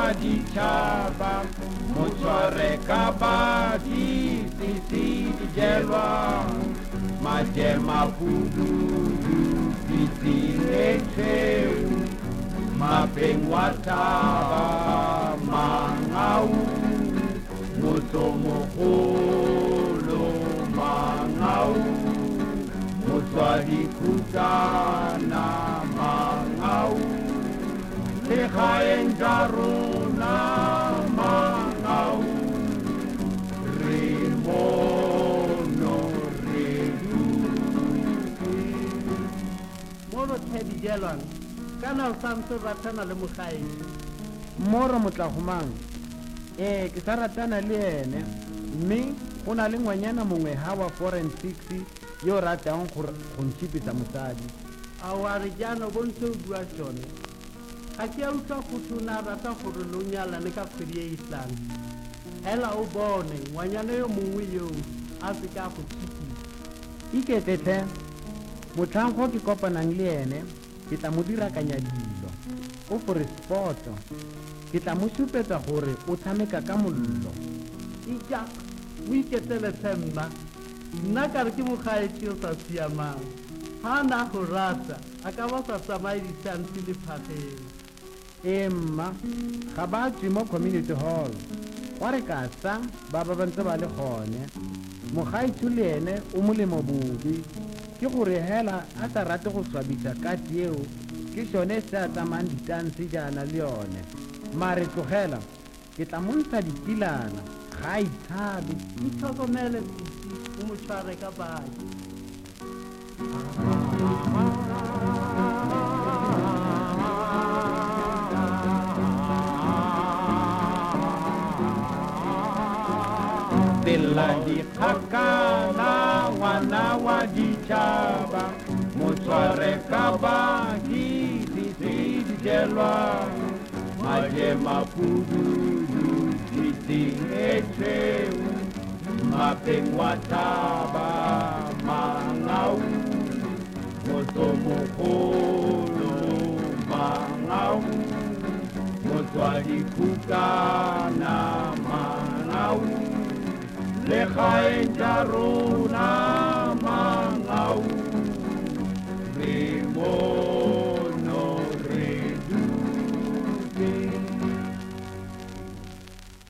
ditšhaba motshware ka badi sisi dijelwang majemapududu ditsinetsheu mapeng wa taba mangau motomogolo mangau motswadi khutsana mangau legaeng tsa rona mangau re mono re dutse moro Teddy Jelwang kana o santse ratana le mogaedi moro motlagomang ke sa ratana le ene mme o na le ngwanyana mongwe ha wa forensics yo ratang go ntshipisa mosadi a wa re jana bontse o bua tsone ga ke a utlwa go tuna rata gore lo nyalane ka kgwedi e islang hela o bone ngwanyana yo mongwe yo a se ka go tshipisa iketle motlhang go ke kopanang le ene ke tla mo dirakanya dilo o for sport ke tla mo supetsa gore o tshameka ka mollo ija o iketele tsemma nna ka re ke mogaetsi o sa siamang ha na go rata a ka ba sa tsamaye ditšhantse le phageng mma ga ba tswe mo community hall wa re ka sa ba bantse ba le gone mogaetsi le ene o molemo bobe ke gore hela a sa rate go swabisa kati eo ke sone se a tsamayang ditanse jaana le yone mare tlogela ke tla montsha dikilana ga a ithabe itlhokomele o mo tshware ka baki tela dikgakana ngwana wa ditšhaba motshware ka baki sisi dijelwang majemapududu ditsinetsheu mapeng wa taba mangau motomogolo mangau motswadi khutsana mangau legaeng tsa rona